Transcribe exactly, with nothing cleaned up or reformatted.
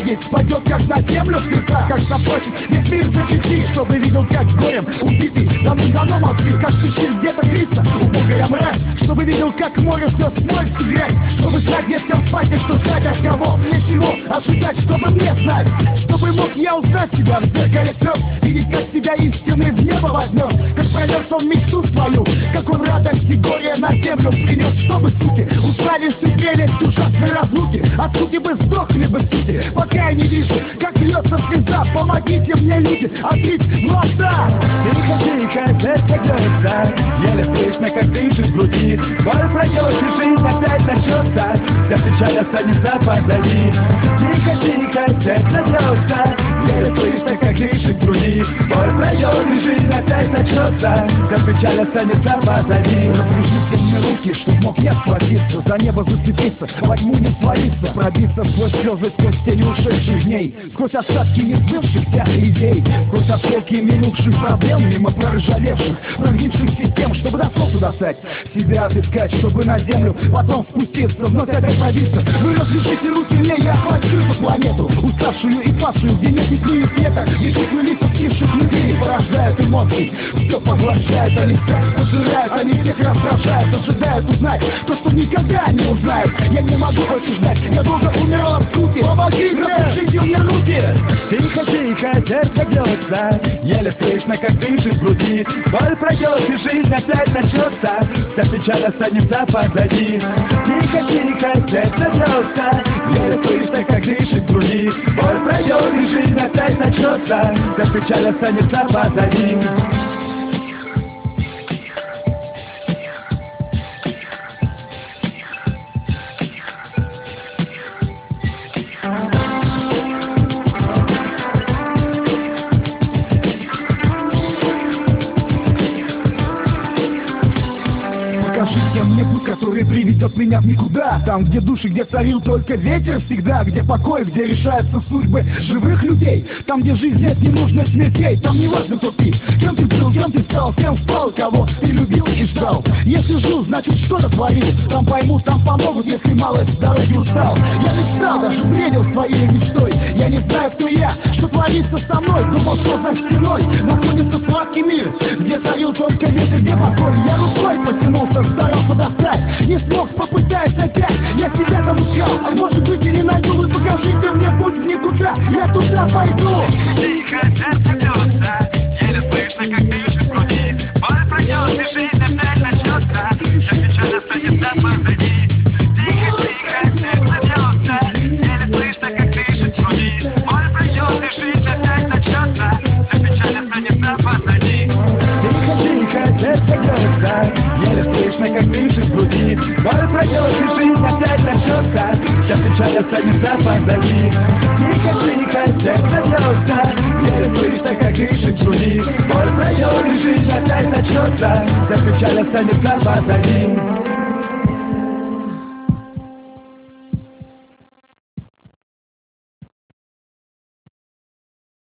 ноги спадет, как на землю в сердцах, как заплачет весь мир за грехи, чтобы видел, как горем убитый давным-давно мозги, как пещер где-то грится убогая мразь, чтобы видел, как море все смоет всю грязь, чтобы знать, где с кем спать и что ждать от кого, мне чего ожидать, чтобы мне знать, чтобы мог я узнать себя в зеркале слез, видеть, как себя истинный в небо возьмет, как пронес он мечту свою, как он радость и горе на землю принес, чтобы суки узнали всю прелесть ужасной разлуки, от скуки бы сдохли бы суки, пока я не вижу, как льется слеза, помогите мне, люди, открыть глаза. Тихо, тихо, сердце бьется, еле слышно, как дышит в груди, боль пройдет и жизнь опять начнется, вся печаль останется позади. Тихо, тихо, сердце бьется, еле слышно, как дышит в груди, боль пройдет и жизнь опять начнется, вся печаль останется позади. Развяжите мне руки, чтоб мог я схватиться, за небо зацепиться, во тьму не свалиться, пробиться сквозь слезы, сквозь тени ушедших дней, сквозь остатки несбывшихся идей, сквозь осколки минувших проблем, мимо проржавевших, прогнивших систем, чтобы до солнца достать, себя отыскать, чтобы на землю потом спуститься, вновь опять пробиться. Вы развяжите руки мне, я охвачу эту планету, уставшую и павшую, где нет ни тьмы, ни света, где чувства лиц остывших внутри порождают эмоции, все поглощают, они все пожирают, они всех раздражают, ожидают узнать то, что никогда не узнают. Я не могу больше ждать, я долго умирал от скуки, помогите, развяжите мне руки. Тихо, тихо, сердце бьется, еле слышно, как дышит в груди, боль пройдет и жизнь опять начнется, вся печаль останется позади. Тихо, тихо, сердце бьется, еле слышно, как дышит в груди, боль пройдет и жизнь опять начнется, вся печаль останется позади. Покажите мне путь, который приведет меня в никуда. Там, где души, где царил только ветер всегда, где покой, где решаются судьбы живых людей. Там, где жизнь нет ненужных смертей. Там не важно, кто ты, кем ты был, кем ты стал, с кем спал, кого ты любил и ждал. Если жил, значит что-то творил. Там поймут, там помогут, если малость с дороги устал. Я мечтал, даже бредил своей мечтой. Я не знаю, кто я, что творится со мной. Думал, что за стеной находится сладкий мир, где царил только ветер, где покой. Я рукой потянулся, старался достать, не смог, попытаясь опять. Я себя там искал, а может быть и не найду. Вы покажите мне путь в никуда, я туда пойду. Тихо, сердце бьется, еле слышно, как дышит в груди, боль пройдет и жизнь опять начнется, вся печаль останется позади. Тихо, тихо, сердце бьется, еле слышно, как дышит в груди, боль пройдет и жизнь опять начнется, вся печаль останется позади. Тихо, тихо, сердце бьется, еле слышно, как дышит в груди, боль пройдет и жизнь опять начнется, вся печаль останется позади. Тихо, тихо, сердце бьется, еле слышно, как дышит в груди, боль пройдет и жизнь опять начнется, вся печаль останется позади.